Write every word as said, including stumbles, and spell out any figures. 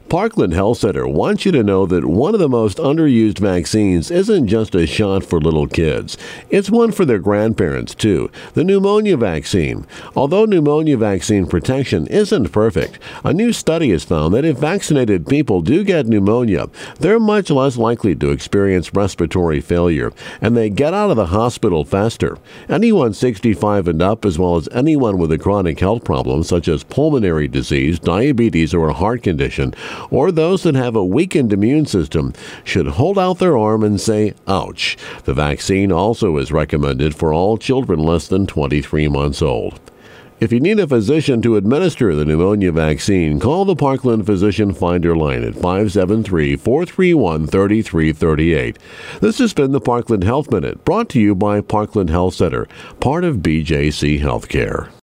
Parkland Health Center wants you to know that one of the most underused vaccines isn't just a shot for little kids. It's one for their grandparents, too. The pneumonia vaccine. Although pneumonia vaccine protection isn't perfect, a new study has found that if vaccinated people do get pneumonia, they're much less likely to experience respiratory failure, and they get out of the hospital faster. Anyone sixty-five and up, as well as anyone with a chronic health problem such as pulmonary disease, diabetes, or a heart condition, or those that have a weakened immune system, should hold out their arm and say, ouch. The vaccine also is recommended for all children less than twenty-three months old. If you need a physician to administer the pneumonia vaccine, call the Parkland Physician Finder line at five seven three, four three one, three three three eight. This has been the Parkland Health Minute, brought to you by Parkland Health Center, part of B J C Healthcare.